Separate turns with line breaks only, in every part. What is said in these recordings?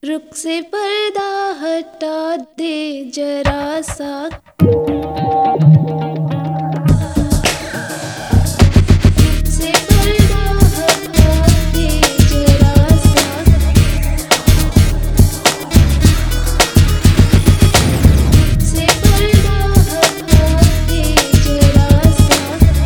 रुख से पर्दा हटा दे जरा सा से पर्दा हटा दे जरा सा से पर्दा हटा दे जरा सा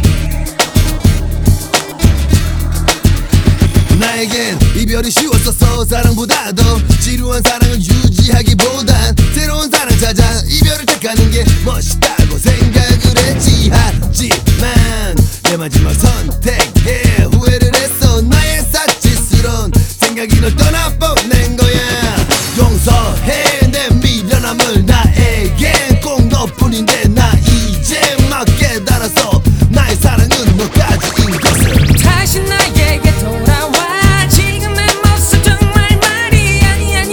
나에겐 이별이 쉬웠었어. 사랑보다도 지루한 사랑을 유지하기보단 새로운 사랑 찾아 이별을 택하는 게 멋있다고 생각을 했지. 하지만 내 마지막 선택에 후회를 했어. 나의 사치스러운 생각이 널 떠나보낸 거야. 용서해 내 미련함을. 나에겐 꼭 너뿐인데 나 이제 막 깨달았어. 나의 사랑은 너까지인 것을.
다시 나에게 돌아와. 지금 내 모습 정말 말이 아니야.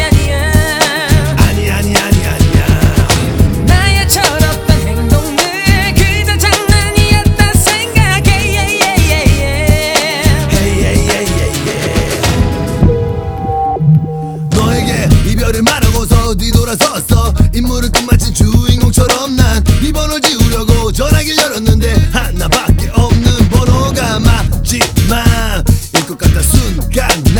나의 철없던 행동들 그저 장난이었다 생각해.
너에게 이별을 말하고서 뒤돌아섰어. 임무를 끝마친 주인공처럼 난 비번을 지우려고 전화기를 열었는데 하나밖에 없는 번호가 맞지만 일 것 같다 순간